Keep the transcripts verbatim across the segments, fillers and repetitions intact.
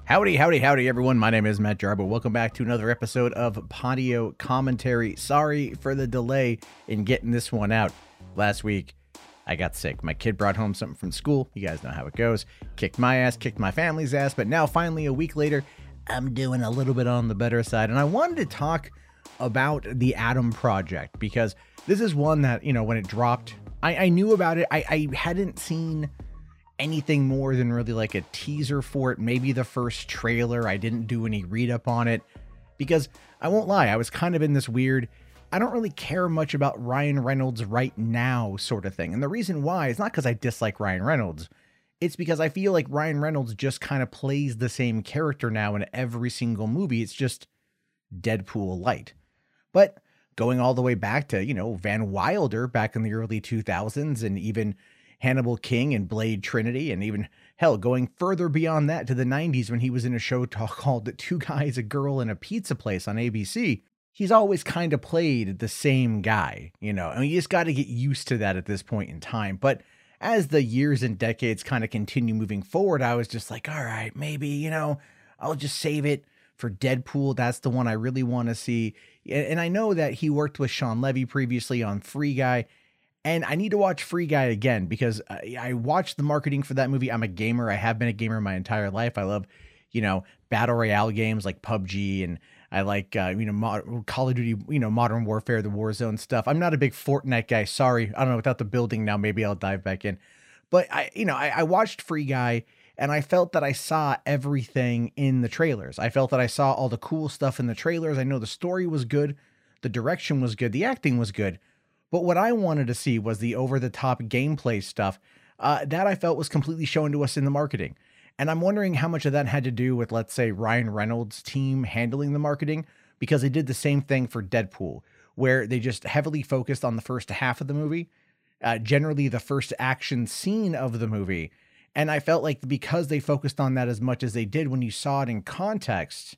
Howdy, howdy, howdy, everyone. My name is Matt Jarbo. Welcome back to another episode of Podio Commentary. Sorry for the delay in getting this one out. Last week, I got sick. My kid brought home something from school. You guys know how it goes. Kicked my ass, kicked my family's ass, but now finally a week later, I'm doing a little bit on the better side. And I wanted to talk about the Adam Project because this is one that, you know, when it dropped, I, I knew about it. I, I hadn't seen anything more than really like a teaser for it, maybe the first trailer. I didn't do any read up on it because I won't lie, I was kind of in this weird, I don't really care much about Ryan Reynolds right now sort of thing. And the reason why is not because I dislike Ryan Reynolds. It's because I feel like Ryan Reynolds just kind of plays the same character now in every single movie. It's just Deadpool light. But going all the way back to, you know, Van Wilder back in the early two thousands, and even Hannibal King and Blade Trinity, and even, hell, going further beyond that to the nineties when he was in a show talk called Two Guys, a Girl, and a Pizza Place on A B C. He's always kind of played the same guy, you know, and you just got to get used to that at this point in time. But as the years and decades kind of continue moving forward, I was just like, all right, maybe, you know, I'll just save it for Deadpool. That's the one I really want to see. And I know that he worked with Sean Levy previously on Free Guy. And I need to watch Free Guy again because I, I watched the marketing for that movie. I'm a gamer. I have been a gamer my entire life. I love, you know, battle royale games like P U B G, and I like, uh, you know, Mod- Call of Duty, you know, Modern Warfare, the Warzone stuff. I'm not a big Fortnite guy. Sorry. I don't know. Without the building now, maybe I'll dive back in. But I, you know, I, I watched Free Guy and I felt that I saw everything in the trailers. I felt that I saw all the cool stuff in the trailers. I know the story was good. The direction was good. The acting was good. But what I wanted to see was the over-the-top gameplay stuff uh, that I felt was completely shown to us in the marketing. And I'm wondering how much of that had to do with, let's say, Ryan Reynolds' team handling the marketing, because they did the same thing for Deadpool, where they just heavily focused on the first half of the movie, uh, generally the first action scene of the movie. And I felt like because they focused on that as much as they did, when you saw it in context,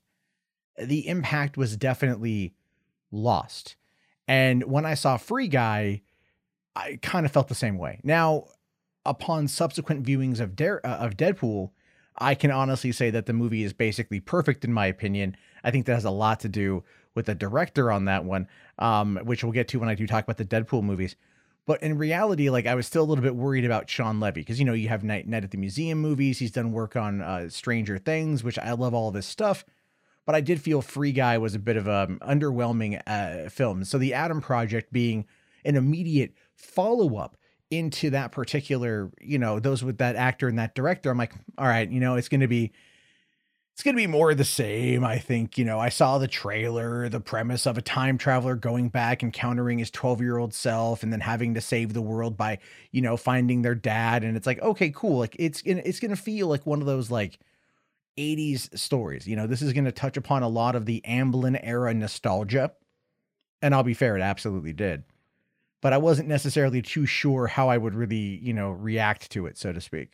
the impact was definitely lost. And when I saw Free Guy, I kind of felt the same way. Now, upon subsequent viewings of De- uh, of Deadpool, I can honestly say that the movie is basically perfect in my opinion. I think that has a lot to do with the director on that one, um, which we'll get to when I do talk about the Deadpool movies. But in reality, like, I was still a little bit worried about Sean Levy because, you know, you have Night Night at the Museum movies. He's done work on uh, Stranger Things, which I love all this stuff. But I did feel Free Guy was a bit of an underwhelming uh, film. So the Adam Project being an immediate follow-up into that particular, you know, those with that actor and that director, I'm like, all right, you know, it's going to be, it's going to be more of the same. I think, you know, I saw the trailer, the premise of a time traveler going back, encountering his twelve year old self, and then having to save the world by, you know, finding their dad. And it's like, okay, cool. Like it's, it's going to feel like one of those, like, eighties stories. You know, this is going to touch upon a lot of the Amblin era nostalgia. And I'll be fair, it absolutely did. But I wasn't necessarily too sure how I would really, you know, react to it, so to speak.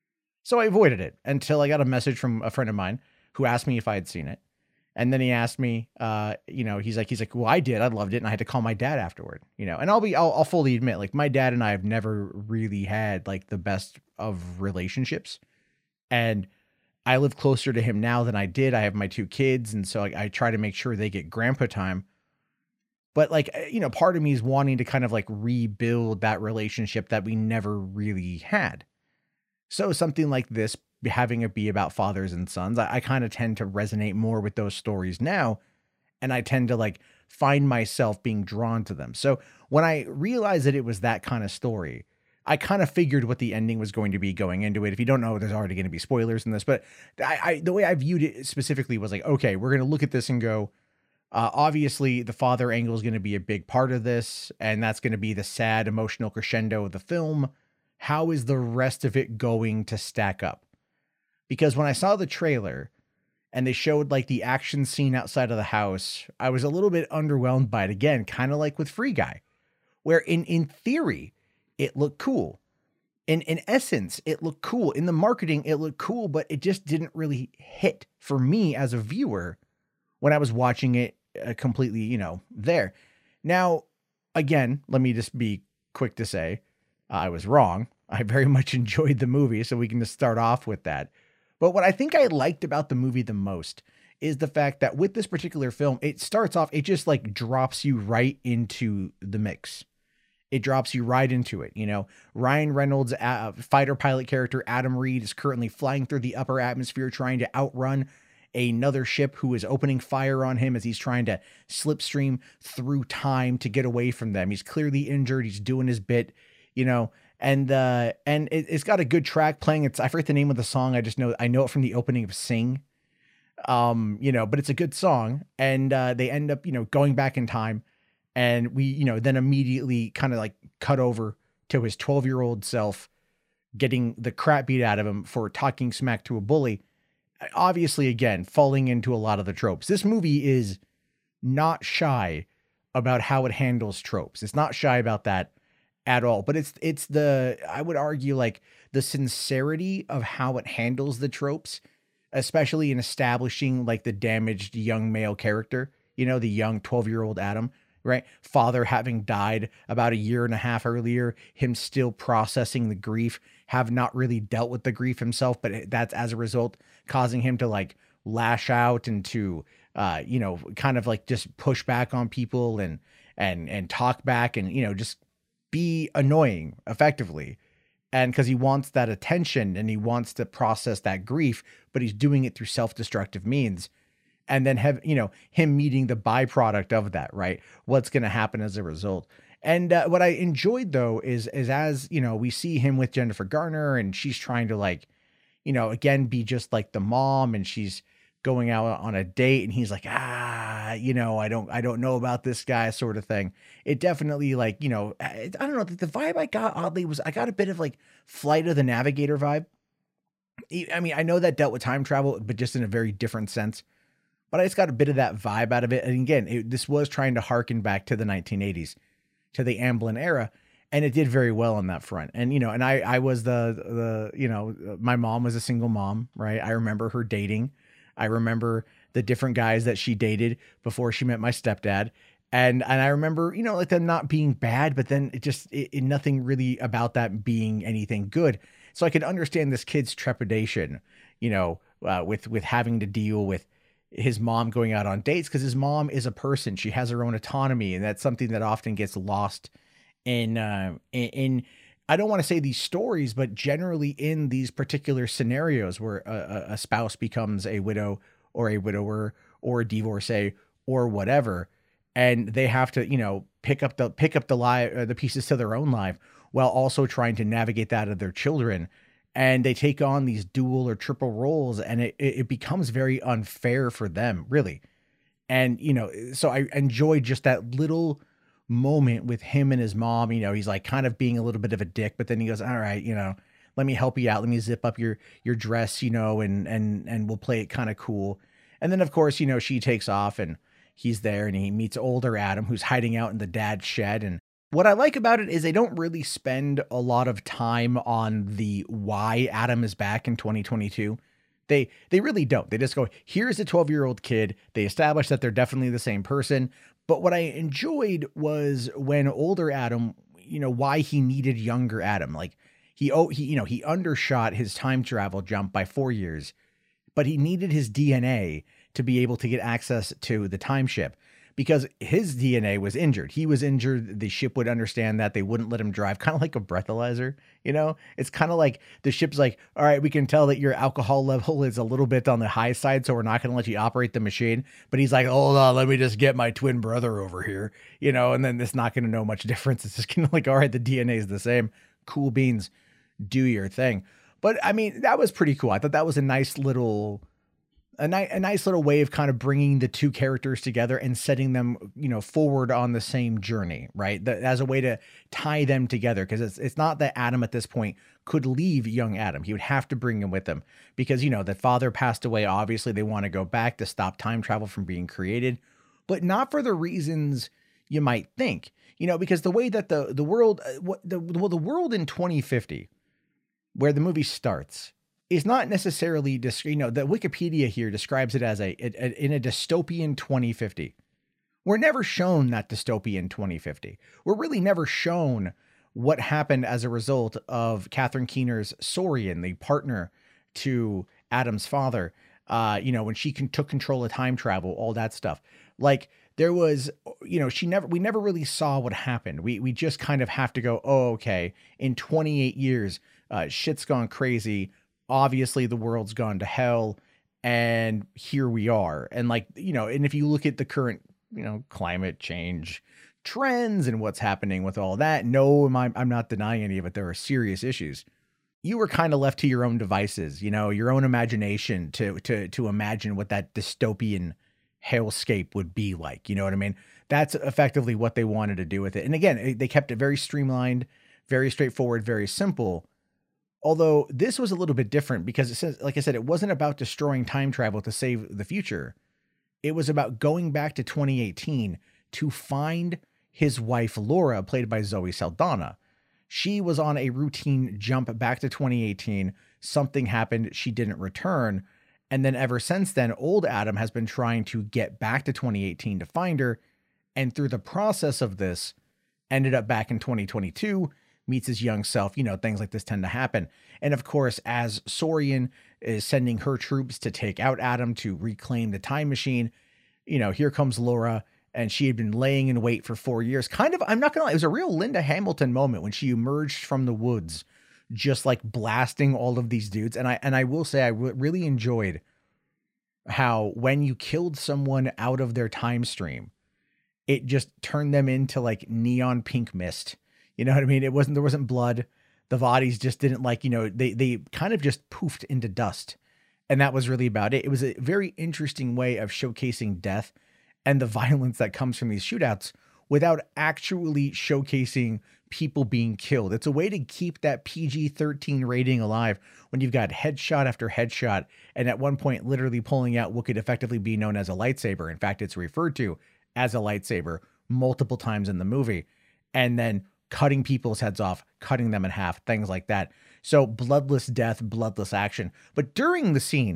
So I avoided it until I got a message from a friend of mine who asked me if I had seen it. And then he asked me, uh, you know, he's like, he's like, well, I did. I loved it. And I had to call my dad afterward, you know, and I'll be, I'll, I'll fully admit, like, my dad and I have never really had like the best of relationships. And I live closer to him now than I did. I have my two kids. And so I, I try to make sure they get grandpa time. But like, you know, part of me is wanting to kind of like rebuild that relationship that we never really had. So something like this, having it be about fathers and sons, I, I kind of tend to resonate more with those stories now. And I tend to like find myself being drawn to them. So when I realized that it was that kind of story, I kind of figured what the ending was going to be going into it. If you don't know, there's already going to be spoilers in this, but I, I the way I viewed it specifically was like, okay, we're going to look at this and go, uh, obviously the father angle is going to be a big part of this. And that's going to be the sad emotional crescendo of the film. How is the rest of it going to stack up? Because when I saw the trailer and they showed like the action scene outside of the house, I was a little bit underwhelmed by it again, kind of like with Free Guy, where in, in theory, it looked cool. In in essence, it looked cool. In the marketing, it looked cool, but it just didn't really hit for me as a viewer when I was watching it uh, completely, you know, there. Now, again, let me just be quick to say, uh, I was wrong. I very much enjoyed the movie, so we can just start off with that. But what I think I liked about the movie the most is the fact that with this particular film, it starts off, it just like drops you right into the mix. It drops you right into it. You know, Ryan Reynolds, uh, fighter pilot character Adam Reed, is currently flying through the upper atmosphere trying to outrun another ship who is opening fire on him as he's trying to slipstream through time to get away from them. He's clearly injured. He's doing his bit, you know, and uh, and it, it's got a good track playing. It's I forget the name of the song. I just know I know it from the opening of Sing. Um, you know, but it's a good song, and uh, they end up, you know, going back in time. And we, you know, then immediately kind of like cut over to his twelve year old self getting the crap beat out of him for talking smack to a bully. Obviously, again, falling into a lot of the tropes. This movie is not shy about how it handles tropes. It's not shy about that at all, but it's, it's the, I would argue like the sincerity of how it handles the tropes, especially in establishing like the damaged young male character, you know, the young twelve year old Adam. Right? Father having died about a year and a half earlier, him still processing the grief, have not really dealt with the grief himself, but that's as a result causing him to like lash out and to, uh, you know, kind of like just push back on people and, and, and talk back and, you know, just be annoying effectively. And cause he wants that attention and he wants to process that grief, but he's doing it through self-destructive means. And then have, you know, him meeting the byproduct of that, right? What's going to happen as a result. And uh, what I enjoyed though, is, is as, you know, we see him with Jennifer Garner and she's trying to like, you know, again, be just like the mom and she's going out on a date and he's like, ah, you know, I don't, I don't know about this guy sort of thing. It definitely like, you know, I, I don't know. The vibe I got oddly was I got a bit of like Flight of the Navigator vibe. I mean, I know that dealt with time travel, but just in a very different sense. But I just got a bit of that vibe out of it. And again, it, this was trying to harken back to the nineteen eighties, to the Amblin era. And it did very well on that front. And, you know, and I, I was the, the, you know, my mom was a single mom, right? I remember her dating. I remember the different guys that she dated before she met my stepdad. And, and I remember, you know, like them not being bad, but then it just, it, it, nothing really about that being anything good. So I could understand this kid's trepidation, you know, uh, with, with having to deal with his mom going out on dates, because his mom is a person. She has her own autonomy. And that's something that often gets lost in, uh, in, in I don't want to say these stories, but generally in these particular scenarios where a, a spouse becomes a widow or a widower or a divorcee or whatever, and they have to, you know, pick up the, pick up the life, uh, the pieces to their own life while also trying to navigate that of their children. And they take on these dual or triple roles, and it, it becomes very unfair for them, really. And, you know, so I enjoyed just that little moment with him and his mom. You know, he's like kind of being a little bit of a dick, but then he goes, all right, you know, let me help you out. Let me zip up your, your dress, you know, and, and, and we'll play it kind of cool. And then of course, you know, she takes off and he's there and he meets older Adam, who's hiding out in the dad's shed. And what I like about it is they don't really spend a lot of time on the why Adam is back in twenty twenty-two. They they really don't. They just go, here's a twelve year old kid. They establish that they're definitely the same person. But what I enjoyed was when older Adam, you know, why he needed younger Adam. Like he, oh, he, you know, he undershot his time travel jump by four years, but he needed his D N A to be able to get access to the time ship, because his D N A was injured. He was injured. The ship would understand that. They wouldn't let him drive, kind of like a breathalyzer. You know, it's kind of like the ship's like, all right, we can tell that your alcohol level is a little bit on the high side, so we're not going to let you operate the machine. But he's like, hold on, let me just get my twin brother over here, you know, and then it's not going to know much difference. It's just going to like, all right, the D N A is the same. Cool beans, do your thing. But I mean, that was pretty cool. I thought that was a nice little... A, ni- a nice little way of kind of bringing the two characters together and setting them, you know, forward on the same journey, right? That, as a way to tie them together. Cause it's, it's not that Adam at this point could leave young Adam. He would have to bring him with him because, you know, the father passed away. Obviously they want to go back to stop time travel from being created, but not for the reasons you might think, you know, because the way that the, the world, what the, well, the world in twenty fifty, where the movie starts, is not necessarily, you know, the Wikipedia here describes it as a, a, a in a dystopian twenty fifty. We're never shown that dystopian twenty fifty. We're really never shown what happened as a result of Catherine Keener's Saurian, the partner to Adam's father, uh, you know, when she can, took control of time travel, all that stuff. Like there was, you know, she never, we never really saw what happened. We, we just kind of have to go, oh, okay. In twenty-eight years, uh, shit's gone crazy. Obviously the world's gone to hell, and here we are. And like, you know, and if you look at the current, you know, climate change trends and what's happening with all that, no, am I, I'm not denying any of it. There are serious issues. You were kind of left to your own devices, you know, your own imagination to, to, to imagine what that dystopian hellscape would be like. You know what I mean? That's effectively what they wanted to do with it. And again, they kept it very streamlined, very straightforward, very simple. Although this was a little bit different because it says, like I said, it wasn't about destroying time travel to save the future. It was about going back to twenty eighteen to find his wife, Laura, played by Zoe Saldana. She was on a routine jump back to twenty eighteen. Something happened. She didn't return. And then ever since then, old Adam has been trying to get back to twenty eighteen to find her. And through the process of this, ended up back in twenty twenty-two, meets his young self. You know, things like this tend to happen. And of course, as Saurian is sending her troops to take out Adam to reclaim the time machine, you know, here comes Laura, and she had been laying in wait for four years. Kind of, I'm not gonna lie, it was a real Linda Hamilton moment when she emerged from the woods, just like blasting all of these dudes. And I, and I will say, I w- really enjoyed how when you killed someone out of their time stream, it just turned them into like neon pink mist. You know what I mean? It wasn't, there wasn't blood. The bodies just didn't like, you know, they, they kind of just poofed into dust. And that was really about it. It was a very interesting way of showcasing death and the violence that comes from these shootouts without actually showcasing people being killed. It's a way to keep that P G thirteen rating alive when you've got headshot after headshot, and at one point literally pulling out what could effectively be known as a lightsaber. In fact, it's referred to as a lightsaber multiple times in the movie, and then cutting people's heads off, cutting them in half, things like that. So bloodless death, bloodless action. But during the scene,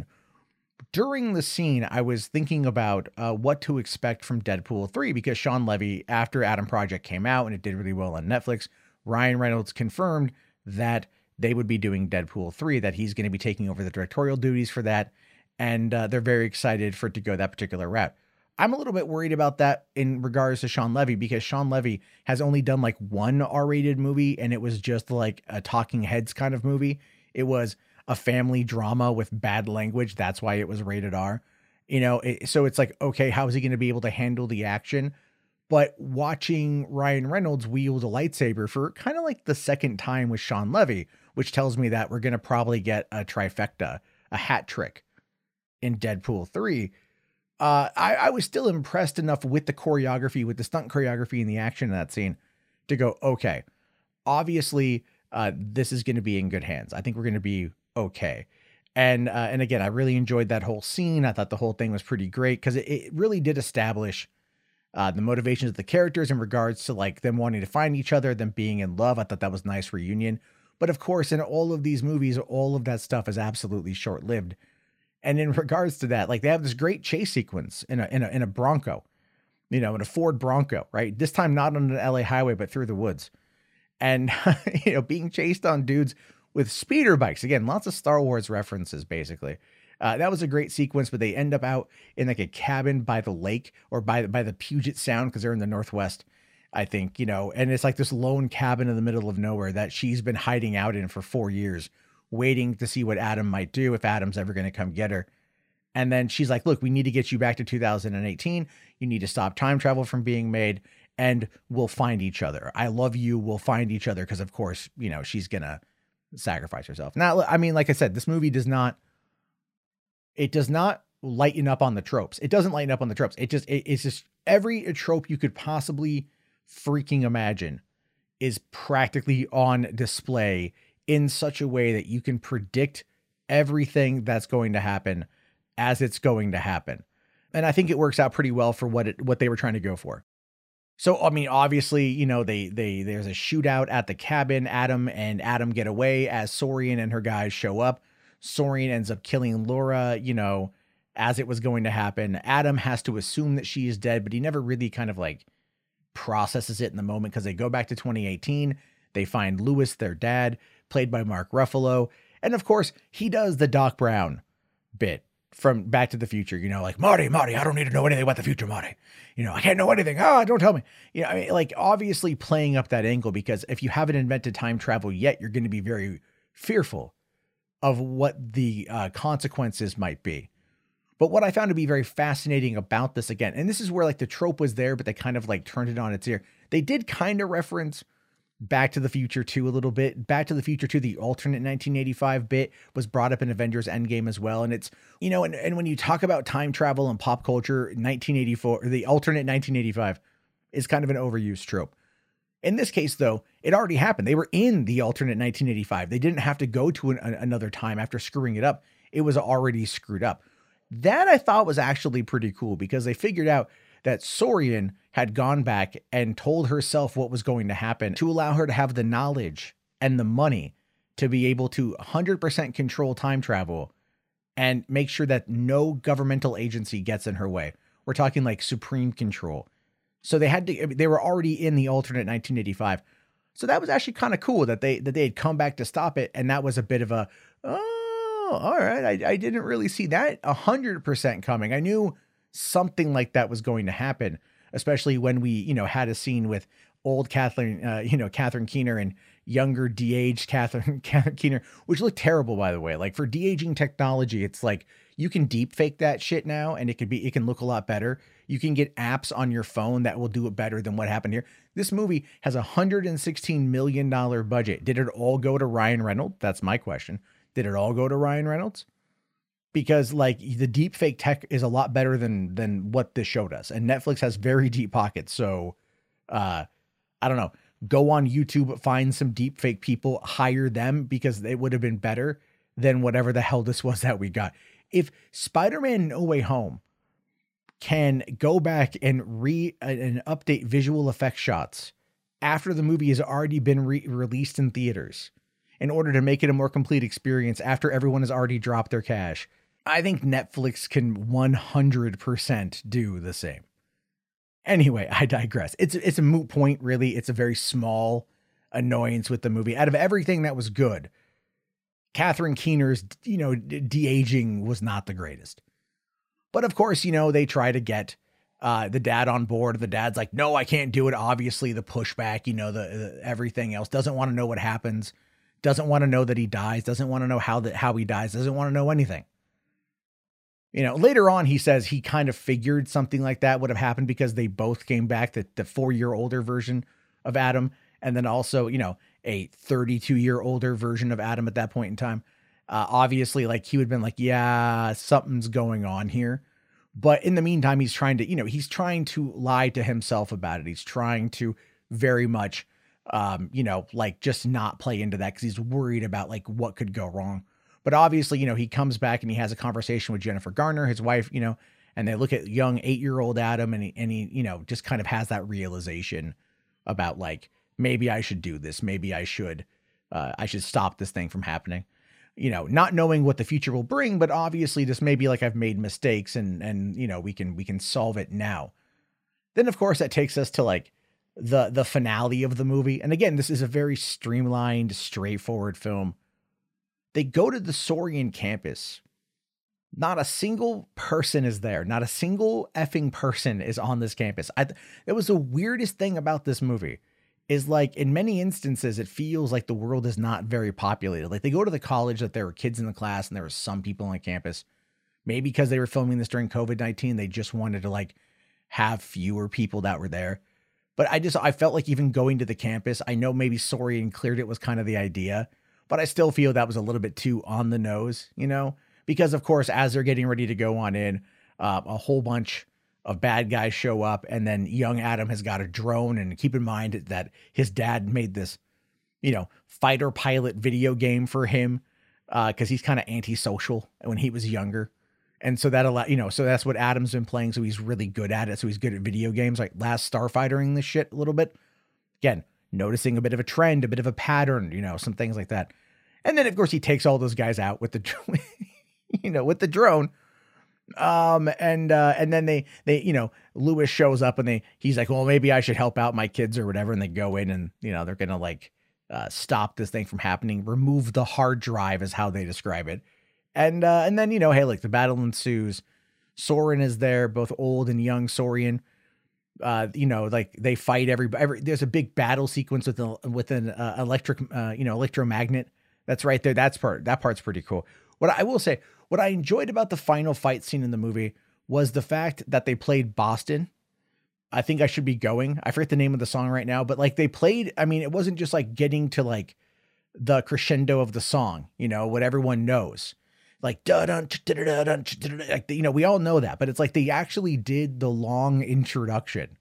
during the scene, I was thinking about uh, what to expect from Deadpool three, because Sean Levy, after Adam Project came out and it did really well on Netflix, Ryan Reynolds confirmed that they would be doing Deadpool three, that he's going to be taking over the directorial duties for that. And uh, they're very excited for it to go that particular route. I'm a little bit worried about that in regards to Sean Levy, because Sean Levy has only done like one R-rated movie, and it was just like a talking heads kind of movie. It was a family drama with bad language. That's why it was rated R, you know? It, so it's like, okay, how is he going to be able to handle the action? But watching Ryan Reynolds wield a lightsaber for kind of like the second time with Sean Levy, which tells me that we're going to probably get a trifecta, a hat trick in Deadpool three. Uh, I, I was still impressed enough with the choreography, with the stunt choreography and the action in that scene to go, okay, obviously uh, this is going to be in good hands. I think we're going to be okay. And, uh, and again, I really enjoyed that whole scene. I thought the whole thing was pretty great because it, it really did establish uh, the motivations of the characters in regards to like them wanting to find each other, them being in love. I thought that was a nice reunion. But of course, in all of these movies, all of that stuff is absolutely short-lived. And in regards to that, like they have this great chase sequence in a, in a, in a Bronco, you know, in a Ford Bronco, right? This time, not on an L A highway, but through the woods, and, you know, being chased on dudes with speeder bikes. Again, lots of Star Wars references, basically. Uh, that was a great sequence, but they end up out in like a cabin by the lake or by, by the Puget Sound, because they're in the Northwest, I think, you know, and it's like this lone cabin in the middle of nowhere that she's been hiding out in for four years. Waiting to see what Adam might do, if Adam's ever going to come get her. And then she's like, look, we need to get you back to two thousand eighteen. You need to stop time travel from being made, and we'll find each other. I love you. We'll find each other. Because of course, you know, she's going to sacrifice herself. Now, I mean, like I said, this movie does not, it does not lighten up on the tropes. It doesn't lighten up on the tropes. It just, it, it's just every trope you could possibly freaking imagine is practically on display in such a way that you can predict everything that's going to happen as it's going to happen. And I think it works out pretty well for what it, what they were trying to go for. So, I mean, obviously, you know, they, they, there's a shootout at the cabin. Adam and Adam get away as Saurian and her guys show up. Saurian ends up killing Laura, you know, as it was going to happen. Adam has to assume that she is dead, but he never really kind of like processes it in the moment, because they go back to twenty eighteen. They find Lewis, their dad, played by Mark Ruffalo. And of course, he does the Doc Brown bit from Back to the Future, you know, like, Marty, Marty, I don't need to know anything about the future, Marty. You know, I can't know anything. Ah, don't tell me. You know, I mean, like, obviously playing up that angle, because if you haven't invented time travel yet, you're going to be very fearful of what the uh, consequences might be. But what I found to be very fascinating about this, again, and this is where like the trope was there, but they kind of like turned it on its ear. They did kind of reference Back to the Future two a little bit. Back to the Future two, the alternate nineteen eighty-five bit, was brought up in Avengers Endgame as well. And it's, you know, and, and when you talk about time travel and pop culture, nineteen eighty-four, or the alternate nineteen eighty-five is kind of an overused trope. In this case, though, it already happened. They were in the alternate nineteen eighty-five. They didn't have to go to an, another time after screwing it up. It was already screwed up. That I thought was actually pretty cool, because they figured out that Saurian had gone back and told herself what was going to happen to allow her to have the knowledge and the money to be able to one hundred percent control time travel and make sure that no governmental agency gets in her way. We're talking like supreme control. So they had to, they were already in the alternate nineteen eighty-five. So that was actually kind of cool that they, that they had come back to stop it. And that was a bit of a, oh, all right. I, I didn't really see that one hundred percent coming. I knew something like that was going to happen, especially when we, you know, had a scene with old Kathleen, uh, you know, Catherine Keener and younger de-aged Catherine, Catherine Keener, which looked terrible, by the way. Like, for de-aging technology, it's like you can deep fake that shit now, and it could be, it can look a lot better. You can get apps on your phone that will do it better than what happened here. This movie has a one hundred sixteen million dollars budget. Did it all go to Ryan Reynolds? That's my question. Did it all go to Ryan Reynolds? Because like the deep fake tech is a lot better than, than what this showed us. And Netflix has very deep pockets. So, uh, I don't know, go on YouTube, find some deep fake people, hire them, because they would have been better than whatever the hell this was that we got. If Spider-Man No Way Home can go back and re and update visual effect shots after the movie has already been re- released in theaters in order to make it a more complete experience after everyone has already dropped their cash, I think Netflix can one hundred percent do the same. Anyway, I digress. It's, it's a moot point, really. It's a very small annoyance with the movie. Out of everything that was good, Catherine Keener's, you know, de-aging was not the greatest. But of course, you know, they try to get uh, the dad on board. The dad's like, no, I can't do it. Obviously, the pushback, you know, the, the everything else, doesn't want to know what happens, doesn't want to know that he dies, doesn't want to know how that how he dies, doesn't want to know anything. You know, later on, he says he kind of figured something like that would have happened because they both came back, the, the four-year older version of Adam, and then also, you know, a thirty-two-year older version of Adam at that point in time. Uh, obviously, like, he would have been like, yeah, something's going on here. But in the meantime, he's trying to, you know, he's trying to lie to himself about it. He's trying to very much, um, you know, like, just not play into that because he's worried about, like, what could go wrong. But obviously, you know, he comes back and he has a conversation with Jennifer Garner, his wife, you know, and they look at young eight-year-old Adam, and he, and he, you know, just kind of has that realization about, like, maybe I should do this. Maybe I should, uh, I should stop this thing from happening. You know, not knowing what the future will bring, but obviously this may be like, I've made mistakes, and, and, you know, we can, we can solve it now. Then of course that takes us to like the, the finale of the movie. And again, this is a very streamlined, straightforward film. They go to the Saurian campus. Not a single person is there. Not a single effing person is on this campus. I, it was the weirdest thing about this movie. Is like, in many instances, it feels like the world is not very populated. Like, they go to the college that there were kids in the class and there were some people on campus. Maybe because they were filming this during COVID nineteen, they just wanted to like have fewer people that were there. But I just, I felt like even going to the campus, I know maybe Saurian cleared it was kind of the idea, but I still feel that was a little bit too on the nose, you know, because of course, as they're getting ready to go on in, uh, a whole bunch of bad guys show up, and then young Adam has got a drone. And keep in mind that his dad made this, you know, fighter pilot video game for him, uh, cause he's kind of antisocial when he was younger. And so that a lot, you know, so that's what Adam's been playing. So he's really good at it. So he's good at video games, like Last Starfightering this shit a little bit. Again, noticing a bit of a trend, a bit of a pattern, you know, some things like that. And then of course he takes all those guys out with the, you know, with the drone. Um, and, uh, and then they, they, you know, Lewis shows up and they, he's like, well, maybe I should help out my kids or whatever. And they go in and, you know, they're going to like, uh, stop this thing from happening, remove the hard drive is how they describe it. And, uh, and then, you know, hey, like the battle ensues. Soren is there, both old and young Saurian. Uh, you know, like they fight every, every, there's a big battle sequence with, a, with an uh, electric, uh, you know, electromagnet. That's right there. That's part, that part's pretty cool. What I will say, what I enjoyed about the final fight scene in the movie was the fact that they played Boston. I think I should be going. I forget the name of the song right now, but like they played, I mean, it wasn't just like getting to like the crescendo of the song, you know, what everyone knows. Like, da dun, da dun, like, you know, we all know that, but it's like they actually did the long introduction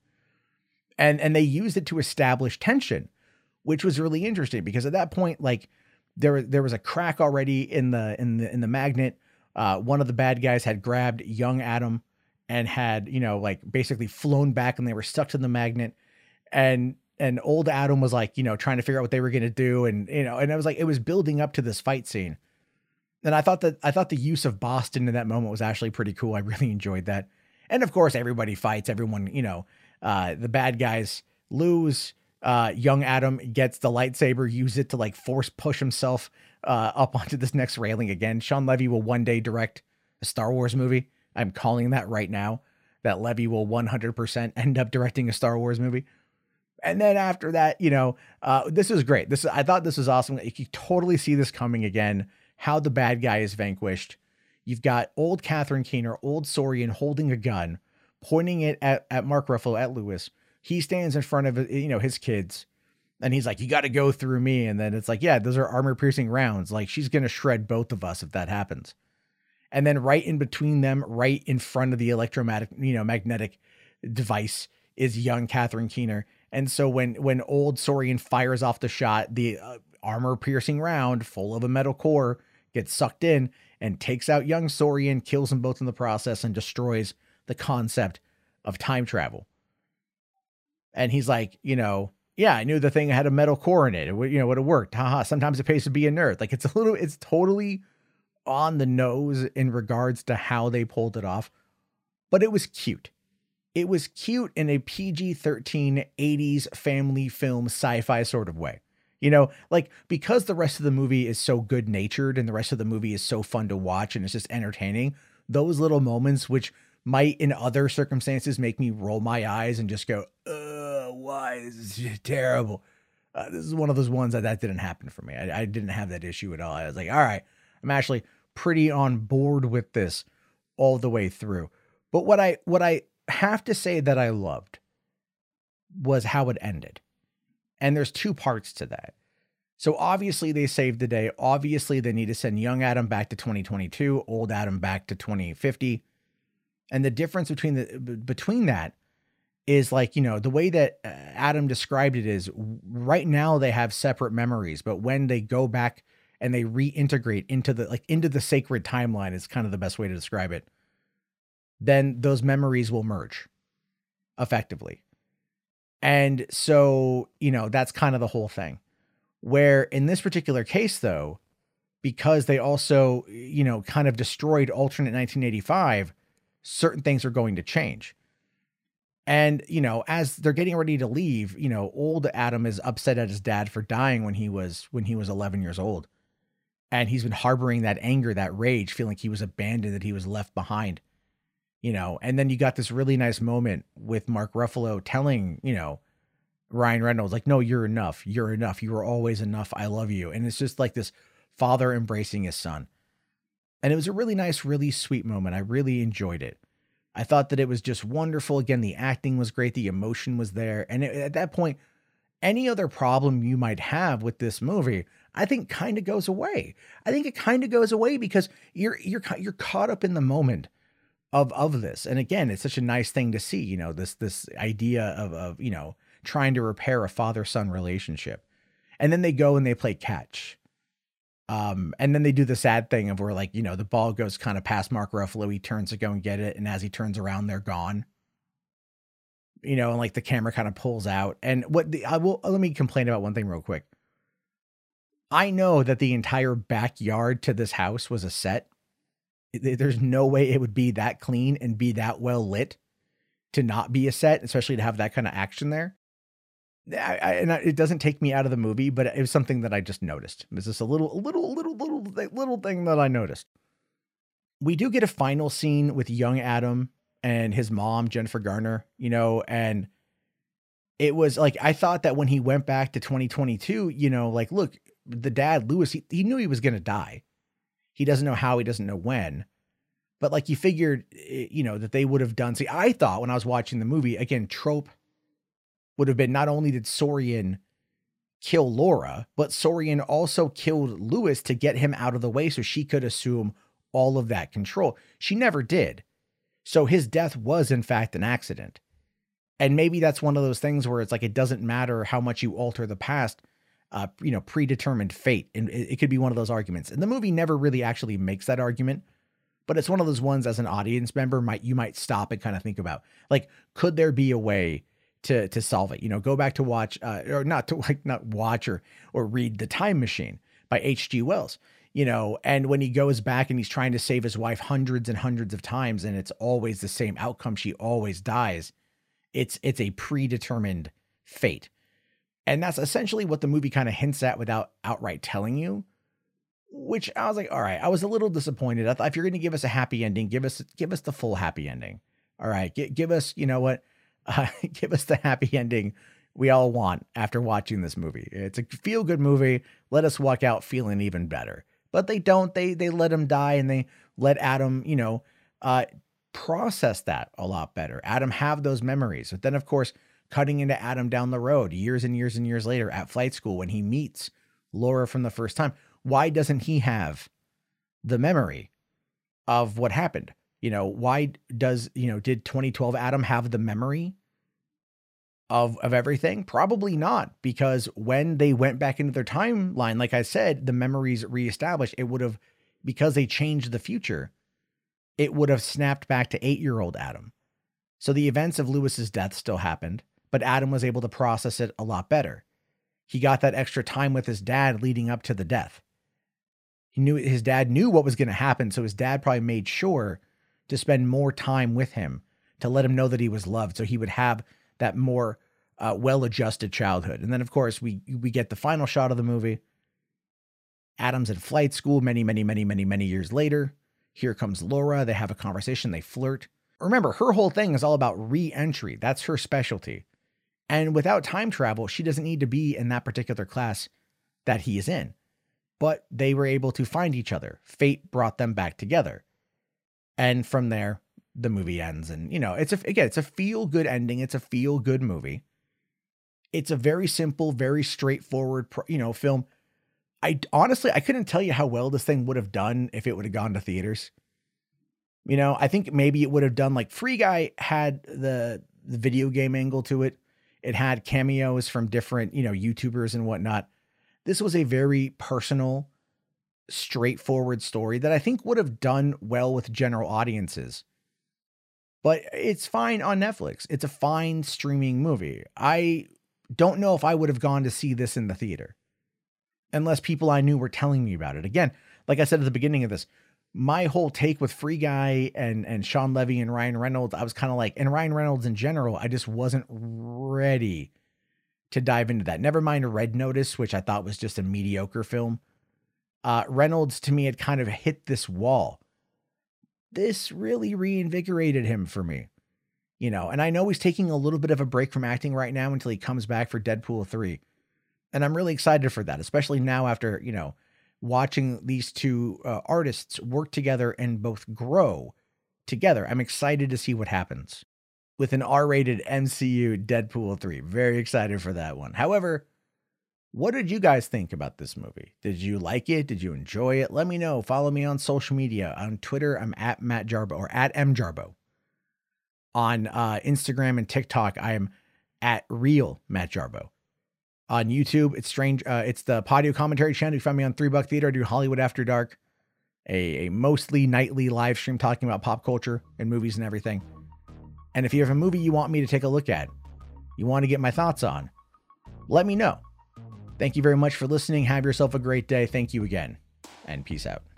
and, and they used it to establish tension, which was really interesting because at that point, like there, there was a crack already in the, in the, in the magnet. Uh, one of the bad guys had grabbed young Adam and had, you know, like basically flown back and they were stuck to the magnet. And, and old Adam was like, you know, trying to figure out what they were going to do. And, you know, and it was like, it was building up to this fight scene. And I thought that, I thought the use of Boston in that moment was actually pretty cool. I really enjoyed that. And of course, everybody fights, everyone, you know, uh, the bad guys lose. Uh, young Adam gets the lightsaber, use it to like force push himself uh, up onto this next railing again. Sean Levy will one day direct a Star Wars movie. I'm calling that right now, that Levy will one hundred percent end up directing a Star Wars movie. And then after that, you know, uh, this is great. This I thought this was awesome. You can totally see this coming again, how the bad guy is vanquished. You've got old Catherine Keener, old Saurian holding a gun, pointing it at, at Mark Ruffalo, at Lewis. He stands in front of, you know, his kids and he's like, you got to go through me. And then it's like, yeah, those are armor piercing rounds. Like she's going to shred both of us if that happens. And then right in between them, right in front of the electromagnetic, you know, magnetic device is young Catherine Keener. And so when, when old Saurian fires off the shot, the uh, armor piercing round full of a metal core gets sucked in and takes out young Saurian, kills them both in the process and destroys the concept of time travel. And he's like, you know, yeah, I knew the thing had a metal core in it. It would, you know, would have worked. Haha. Sometimes it pays to be a nerd. Like it's a little, it's totally on the nose in regards to how they pulled it off, but it was cute. It was cute in a P G thirteen eighties family film sci-fi sort of way. You know, like because the rest of the movie is so good natured and the rest of the movie is so fun to watch and it's just entertaining. Those little moments, which might in other circumstances make me roll my eyes and just go, uh, why this is this terrible. Uh, this is one of those ones that that didn't happen for me. I, I didn't have that issue at all. I was like, all right, I'm actually pretty on board with this all the way through. But what I, what I have to say that I loved was how it ended. And there's two parts to that. So obviously they saved the day. Obviously they need to send young Adam back to twenty twenty-two, old Adam back to twenty fifty. And the difference between the, between that is like, you know, the way that Adam described it is right now they have separate memories, but when they go back and they reintegrate into the, like into the sacred timeline is kind of the best way to describe it, then those memories will merge effectively. And so, you know, that's kind of the whole thing. Where in this particular case, though, because they also, you know, kind of destroyed alternate nineteen eighty-five, certain things are going to change. And, you know, as they're getting ready to leave, you know, old Adam is upset at his dad for dying when he was, when he was eleven years old. And he's been harboring that anger, that rage, feeling like he was abandoned, that he was left behind, you know. And then you got this really nice moment with Mark Ruffalo telling, you know, Ryan Reynolds, like, no, you're enough. You're enough. You were always enough. I love you. And it's just like this father embracing his son. And it was a really nice, really sweet moment. I really enjoyed it. I thought that it was just wonderful. Again, the acting was great. The emotion was there. And it, at that point, any other problem you might have with this movie, I think kind of goes away. I think it kind of goes away because you're, you're, you're caught up in the moment of, of this. And again, it's such a nice thing to see, you know, this, this idea of, of, you know, trying to repair a father-son relationship. And then they go and they play catch. Um, and then they do the sad thing of where, like, you know, the ball goes kind of past Mark Ruffalo. He turns to go and get it. And as he turns around, they're gone, you know, and like the camera kind of pulls out. And what the, I will, let me complain about one thing real quick. I know that the entire backyard to this house was a set. There's no way it would be that clean and be that well lit to not be a set, especially to have that kind of action there. I, I, and it doesn't take me out of the movie, but it was something that I just noticed. It was just a little, a little, little, little, little thing that I noticed. We do get a final scene with young Adam and his mom, Jennifer Garner, you know, and it was like, I thought that when he went back to twenty twenty-two, you know, like, look, the dad, Lewis, he, he knew he was going to die. He doesn't know how, he doesn't know when, but like you figured, you know, that they would have done. See, I thought when I was watching the movie, again, trope would have been not only did Sorian kill Laura, but Sorian also killed Lewis to get him out of the way so she could assume all of that control. She never did. So his death was in fact an accident. And maybe that's one of those things where it's like, it doesn't matter how much you alter the past, uh, you know, predetermined fate. And it, it could be one of those arguments. And the movie never really actually makes that argument, but it's one of those ones as an audience member might, you might stop and kind of think about, like, could there be a way to, to solve it? You know, go back to watch, uh, or not to like, not watch or, or read The Time Machine by H G Wells, you know, and when he goes back and he's trying to save his wife hundreds and hundreds of times, and it's always the same outcome. She always dies. It's, it's a predetermined fate. And that's essentially what the movie kind of hints at without outright telling you, which I was like, all right, I was a little disappointed. I thought, if you're going to give us a happy ending, give us, give us the full happy ending. All right. G- give us, you know what, uh, give us the happy ending we all want after watching this movie. It's a feel good movie. Let us walk out feeling even better, but they don't, they, they let him die, and they let Adam, you know, uh, process that a lot better. Adam have those memories. But then of course, cutting into Adam down the road years and years and years later at flight school, when he meets Laura from the first time, why doesn't he have the memory of what happened? You know, why does, you know, did twenty twelve Adam have the memory of, of everything? Probably not, because when they went back into their timeline, like I said, the memories reestablished, it would have, because they changed the future, it would have snapped back to eight-year-old Adam. So the events of Lewis's death still happened, but Adam was able to process it a lot better. He got that extra time with his dad leading up to the death. He knew his dad knew what was going to happen. So his dad probably made sure to spend more time with him to let him know that he was loved. So he would have that more uh, well-adjusted childhood. And then of course we, we get the final shot of the movie. Adam's at flight school many, many, many, many, many years later. Here comes Laura. They have a conversation. They flirt. Remember, her whole thing is all about re-entry. That's her specialty. And without time travel, she doesn't need to be in that particular class that he is in. But they were able to find each other. Fate brought them back together. And from there, the movie ends. And, you know, it's a, again, it's a feel-good ending. It's a feel-good movie. It's a very simple, very straightforward, you know, film. I honestly, I couldn't tell you how well this thing would have done if it would have gone to theaters. You know, I think maybe it would have done, like, Free Guy had the, the video game angle to it. It had cameos from different, you know, YouTubers and whatnot. This was a very personal, straightforward story that I think would have done well with general audiences. But it's fine on Netflix. It's a fine streaming movie. I don't know if I would have gone to see this in the theater unless people I knew were telling me about it. Again, like I said at the beginning of this, my whole take with Free Guy and, and Sean Levy and Ryan Reynolds, I was kind of like, and Ryan Reynolds in general, I just wasn't ready to dive into that. Never mind Red Notice, which I thought was just a mediocre film. Uh, Reynolds to me had kind of hit this wall. This really reinvigorated him for me, you know, and I know he's taking a little bit of a break from acting right now until he comes back for Deadpool three. And I'm really excited for that, especially now after, you know, watching these two uh, artists work together and both grow together. I'm excited to see what happens with an R-rated M C U Deadpool three. Very excited for that one. However, what did you guys think about this movie? Did you like it? Did you enjoy it? Let me know. Follow me on social media. On Twitter, I'm at Matt Jarbo or at M Jarbo. On uh, Instagram and TikTok, I am at Real Matt Jarbo. On YouTube, it's strange. Uh, it's the Podio Commentary channel. You find me on Three Buck Theater. I do Hollywood After Dark, a, a mostly nightly live stream talking about pop culture and movies and everything. And if you have a movie you want me to take a look at, you want to get my thoughts on, let me know. Thank you very much for listening. Have yourself a great day. Thank you again, and peace out.